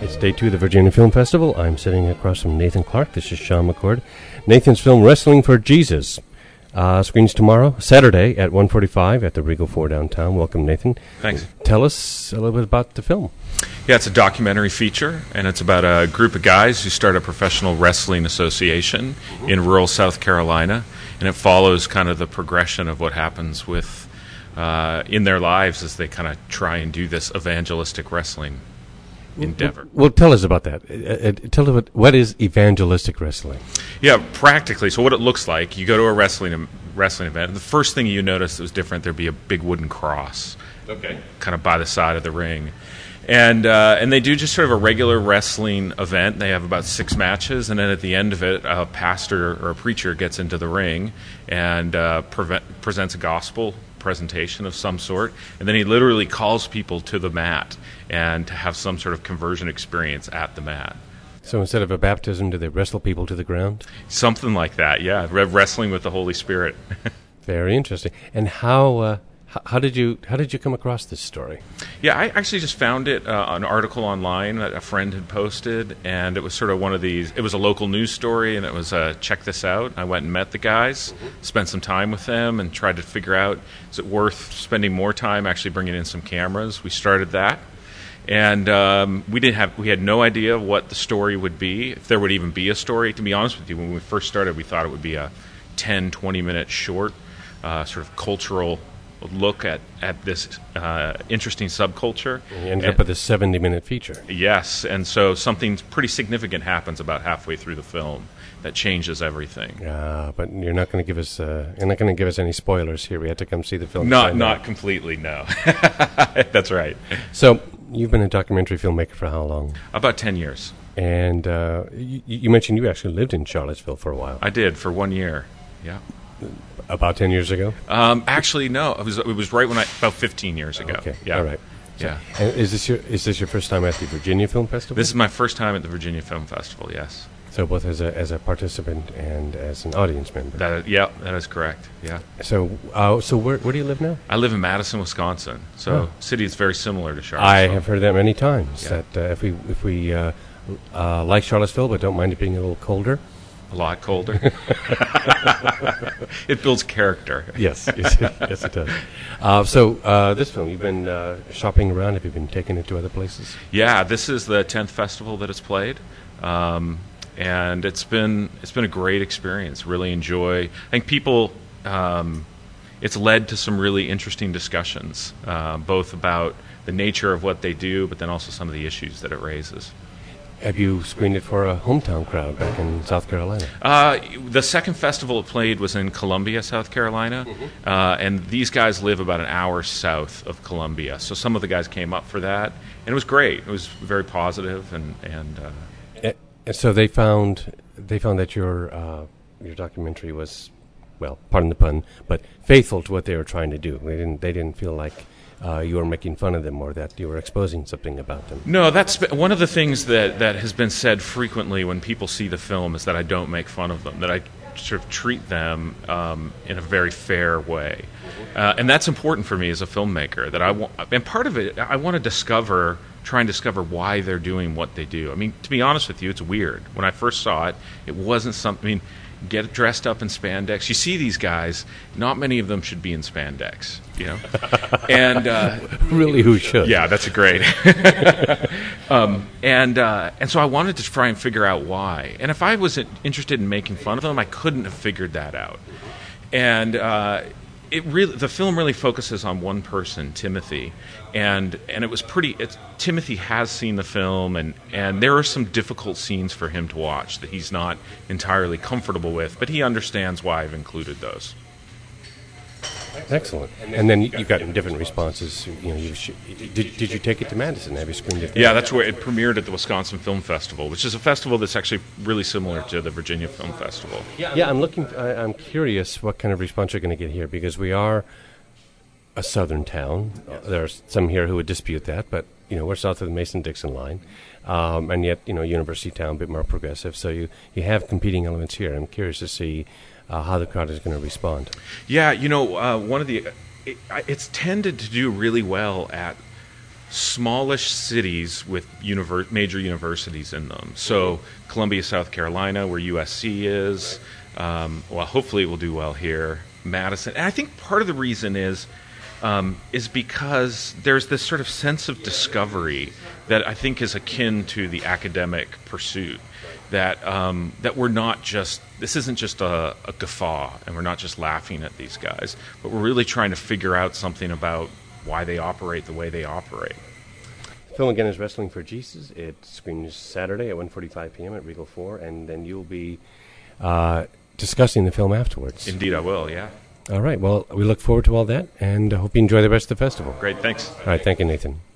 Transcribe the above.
It's day 2 of the Virginia Film Festival. I'm sitting across from Nathan Clark. This is Sean McCord. Nathan's film, Wrestling for Jesus, screens tomorrow, Saturday at 1:45 at the Regal 4 downtown. Welcome, Nathan. Thanks. Tell us a little bit about the film. Yeah, it's a documentary feature, and it's about a group of guys who start a professional wrestling association in rural South Carolina, and it follows kind of the progression of what happens with in their lives as they kind of try and do this evangelistic wrestling endeavor. Well, tell us about that. Tell us what is evangelistic wrestling? Yeah, practically. So what it looks like, you go to a wrestling event, and the first thing you notice that was different, there'd be a big wooden cross, kind of by the side of the ring. And they do just sort of a regular wrestling event. They have about 6 matches, and then at the end of it, a pastor or a preacher gets into the ring and presents a gospel presentation of some sort, and then he literally calls people to the mat and to have some sort of conversion experience at the mat. So instead of a baptism, do they wrestle people to the ground? Something like that, yeah. Wrestling with the Holy Spirit. Very interesting. And how did you come across this story? Yeah, I actually just found it, an article online that a friend had posted, and it was sort of one of these, it was a local news story, and it was, check this out. I went and met the guys, spent some time with them, and tried to figure out, is it worth spending more time actually bringing in some cameras? We started that, and we had no idea what the story would be, if there would even be a story. To be honest with you, when we first started, we thought it would be a 10, 20-minute short, sort of cultural look at this interesting subculture. And you ended up with a 70-minute feature. Yes, and so something pretty significant happens about halfway through the film that changes everything. But you're not going to give us any spoilers here. We have to come see the film. Not completely, no. That's right. So you've been a documentary filmmaker for how long? About 10 years. And you mentioned you actually lived in Charlottesville for a while. I did, for 1 year, yeah. About 10 years ago? Actually, no. It was right about 15 years ago. Okay, yeah. All right. Yeah. And is this your first time at the Virginia Film Festival? This is my first time at the Virginia Film Festival, yes. So both as a participant and as an audience member? That is correct, yeah. So where do you live now? I live in Madison, Wisconsin. So city is very similar to Charlottesville. I have heard that many times, yeah. that if we like Charlottesville but don't mind it being a little colder. A lot colder. It builds character. Yes, it does. So this film, you've been shopping around. Have you been taking it to other places? Yeah, this is the 10th festival that it's played, and it's been a great experience. Really enjoy. I think people. It's led to some really interesting discussions, both about the nature of what they do, but then also some of the issues that it raises. Have you screened it for a hometown crowd back in South Carolina? The second festival it played was in Columbia, South Carolina, and these guys live about an hour south of Columbia. So some of the guys came up for that, and it was great. It was very positive, and so they found that your documentary was, well, pardon the pun, but faithful to what they were trying to do. They didn't feel like you were making fun of them or that you were exposing something about them. No, that's one of the things that has been said frequently when people see the film is that I don't make fun of them, that I sort of treat them in a very fair way. And that's important for me as a filmmaker, that and part of it, I want to try and discover why they're doing what they do. I mean, to be honest with you, it's weird. When I first saw it, it wasn't something... Get dressed up in spandex. You see these guys, not many of them should be in spandex, you know? And really, who should? Yeah, that's a great. And so I wanted to try and figure out why. And if I was interested in making fun of them, I couldn't have figured that out. And the film really focuses on one person, Timothy, and it was Timothy has seen the film, and there are some difficult scenes for him to watch that he's not entirely comfortable with, but he understands why I've included those. Excellent. And then you got different responses. You know, did you take it to Madison? Have you screened it there? Yeah, that's where it premiered at the Wisconsin Film Festival, which is a festival that's actually really similar to the Virginia Film Festival. Yeah, I'm curious what kind of response you're going to get here, because we are a southern town. Yes. There's some here who would dispute that, but we're south of the Mason-Dixon line, and yet university town, a bit more progressive. So you have competing elements here. I'm curious to see how the crowd is going to respond. Yeah, one of the it's tended to do really well at smallish cities with major universities in them. So Columbia, South Carolina, where USC is. Well, hopefully it will do well here. Madison. And I think part of the reason is because there's this sort of sense of discovery that I think is akin to the academic pursuit. That we're not just, this isn't just a guffaw, and we're not just laughing at these guys, but we're really trying to figure out something about why they operate the way they operate. The film again is Wrestling for Jesus. It screens Saturday at 1:45 p.m. at Regal 4, and then you'll be discussing the film afterwards. Indeed, I will, yeah. All right, well, we look forward to all that, and I hope you enjoy the rest of the festival. Great, thanks. All right, thank you, Nathan.